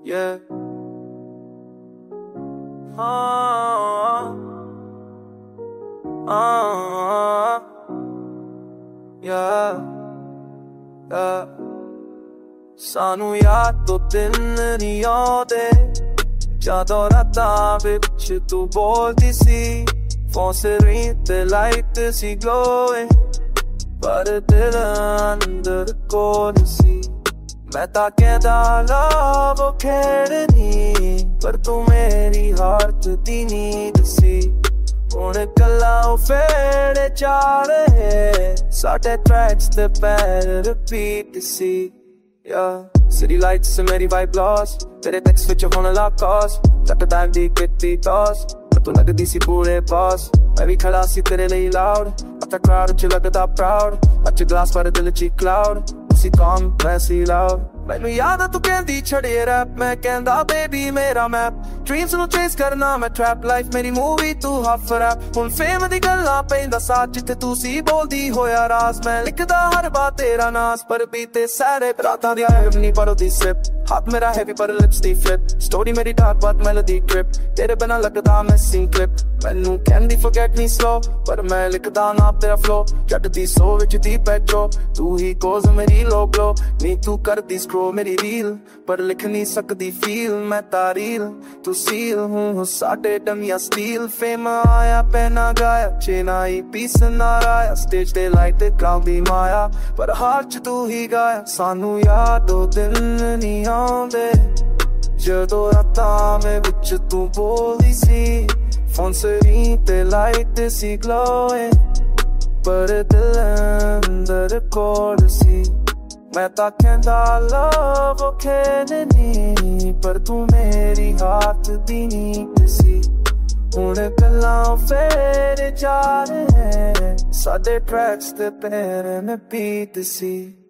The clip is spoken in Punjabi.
yeah. Ah, ah, yeah, yeah. ਸਾਨੂੰ ਯਾਦ ਤੋਂ ਦਿਨ ਨਹੀਂ ਆਉਂਦੇ ਜਦੋਂ ਰਾਤਾਂ ਵਿੱਚ ਤੂੰ ਬੋਲਦੀ ਸੀ ਫੋਨ ਸਕਰੀਨ ਤੇ ਲਾਈਟ ਸੀ glowing ਪਰ ਦਿਲ ਅੰਦਰ ਕੋਲ ਸੀ ਮੈਂ ਤਾਂ ਕਹਿੰਦਾ love ਉਹ ਖੇਡਣੀ ਪਰ ਤੂੰ ਮੇਰੀ ਹਾਰਟ ਦੀ ਨੀਂਦ ਸੀ ਹੁਣ ਗੱਲਾਂ ਫੇਰ ਜਾ ਰਹੇ ਸਾਡੇ ਟਰੈਕਸ ਤੇ ਪੈਰ ਰਿਪੀਟ ਸੀ yeah city lights and ਮੇਰੀ vibe lost ਤੇਰੇ text ਵਿੱਚ ਹੋਣ ਲਾ cause ਚੱਟ ਟਾਈਮ ਦੀ ਕੀਤੀ toss ਤੂੰ ਲੱਗਦੀ ਸੀ ਪੂਰੇ boss ਮੈਂ ਵੀ ਖੜਾ ਸੀ ਤੇਰੇ ਲਈ loud ਪਤਾ crowd ਚ ਲੱਗਦਾ proud ਅੱਜ ਗਲਾਸ ਪਰ ਦਿਲ ਚ cloud ਤੁਸੀਂ calm ਮੈਂ ਸੀ loud ਮੈਨੂੰ ਯਾਦ ਆ ਤੂੰ ਕਹਿੰਦੀ ਛੜੇ ਰੈਪ ਮੈਂ ਕਹਿੰਦਾ ਬੇਬੀ ਮੇਰਾ ਮੈਪ ਡ੍ਰੀਮਸ ਨੂੰ ਚੇਸ ਕਰਨਾ ਮੈਂ ਟ੍ਰੈਪ ਲਾਈਫ ਮੇਰੀ ਮੂਵੀ ਤੂੰ ਹਾਫ ਰੈਪ ਹੁਣ ਫੇਮ ਦੀ ਗੱਲਾਂ ਪੈਂਦਾ ਸਾਥ ਜਿੱਥੇ ਤੂੰ ਸੀ ਬੋਲਦੀ ਹੋਇਆ ਰਾਸ ਮੈਂ ਲਿਖਦਾ ਹਰ ਬਾਤ ਤੇਰਾ ਨਾਸ ਪਰ ਬੀਤੇ ਸਾਰੇ ਰਾਤਾਂ ਦੀ ਆਇਬ ਨਹੀਂ ਪੜਦੀ ਸਿਪ ਹੱਥ ਮੇਰਾ ਹੈਵੀ ਪਰ ਲਿਪਸ ਦੀ ਫਲਿਪ ਸਟੋਰੀ ਮੇਰੀ ਡਾਰਕ ਬਟ ਮੈਲੋਡੀ ਟ੍ਰਿਪ ਤੇਰੇ ਬਿਨਾਂ ਲੱਗਦਾ ਮਿਸਿੰਗ ਕਲਿਪ ਮੈਨੂੰ ਕਹਿੰਦੀ forget me slow ਪਰ ਮੈਂ ਲਿਖਦਾ ਨਾ ਤੇਰਾ ਫਲੋ ਜੱਟ ਦੀ ਸੋ ਵਿੱਚ ਦੀ ਪੈਟਰੋ ਤੂੰ ਹੀ ਕੋਜ਼ ਮੇਰੀ ਲੋ ਗਲੋ ਨਹੀਂ ਤੂੰ ਕਰਦੀ ਸਕਰੋਲ ਮੇਰੀ ਰੀਲ ਪਰ ਲਿਖ ਨਹੀਂ ਸਕਦੀ ਫੀਲ ਮੈਂ ਤਾਰੀਲ ਤੂੰ ਸੀਲ ਹੂੰ ਸਾਡੇ ਡਮੀਆਂ ਸਟੀਲ ਫੇਮ ਆਇਆ ਪੈਨਾ ਗਾਇਆ ਚੇਨਾਈ ਪੀਸ ਨਾਰਾਇਆ ਸਟੇਜ ਤੇ ਲਾਈਟ ਤੇ ਕਰਾਉਂ ਦੀ ਮਾਇਆ ਪਰ ਹਾਰ ਚ ਤੂੰ ਹੀ ਗਾਇਆ ਸਾਨੂੰ ਯਾਦ ਉਹ ਦਿਨ ਨਹੀਂ ਆਉਂਦੇ ਜਦੋਂ ਰਾਤਾਂ ਵਿੱਚ ਤੂੰ ਬੋਲਦੀ ਸੀ ਫੋਨ ਸਕਰੀਨ ਤੇ ਲਾਈਟ ਸੀ glowing ਪਰ ਦਿਲ ਅੰਦਰ ਕੋਲ ਸੀ ਮੈਂ ਤਾਂ ਕਹਿੰਦਾ love ਉਹ ਖੇਡਣੀ ਪਰ ਤੂੰ ਮੇਰੀ ਹਾਰਟ ਦੀ ਨੀਂਦ ਸੀ ਹੁਣ ਗੱਲਾਂ ਫੇਰ ਜਾ ਰਹੇ ਸਾਡੇ ਟਰੈਕਸ ਤੇ ਪੈਰ ਨੇ ਬੀਟ ਸੀ